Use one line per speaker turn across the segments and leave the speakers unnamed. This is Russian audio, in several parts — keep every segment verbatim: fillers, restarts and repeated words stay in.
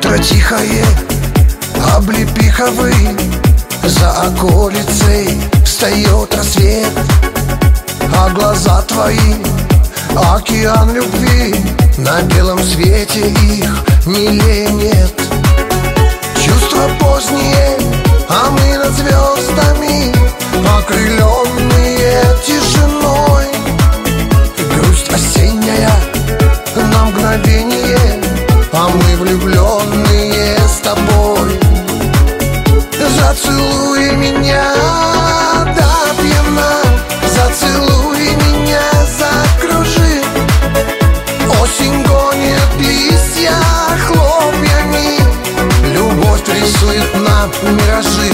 Утро тихое, облепиховый, за околицей встает рассвет, а глаза твои — океан любви, на белом свете их милее нет. Чувства поздние, а мы над звездами, окрыленные тишиной. Грусть осенняя на мгновение, а мы влюбленные с тобой. Зацелуй меня до пьяна, зацелуй меня, закружи. Осень гонит листья хлопьями, любовь рисует нам миражи.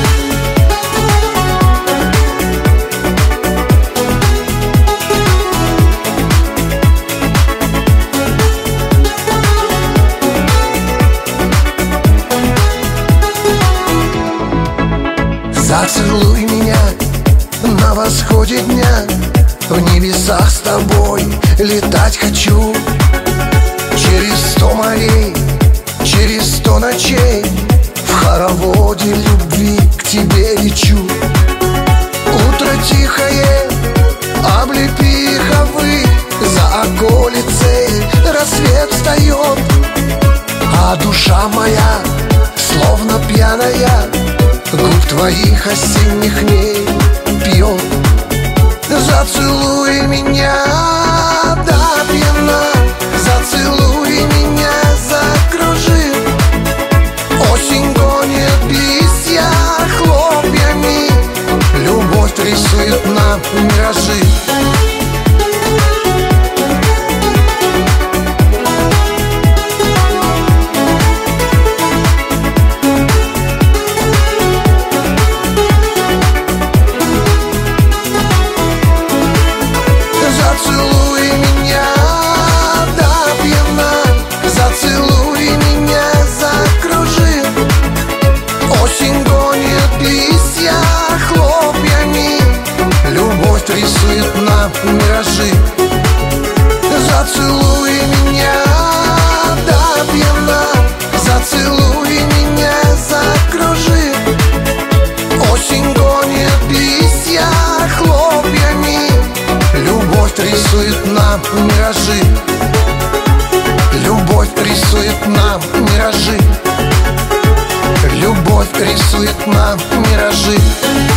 Зацелуй меня на восходе дня, в небесах с тобой летать хочу. Через сто морей, через сто ночей, в хороводе любви к тебе лечу. Утро тихое, облепиховый, за околицей рассвет встает, а душа моя, словно пьяная, губ твоих осенних дней пьет. Зацелуй меня до пьяна, зацелуй меня, закружи. Осень гонит листья хлопьями, любовь рисует нам миражи. Рисует нам миражи. Зацелуй меня до пьяна, зацелуй меня, закружи. Осень гонит листья хлопьями, любовь рисует нам миражи. Любовь рисует нам миражи. Любовь рисует нам миражи.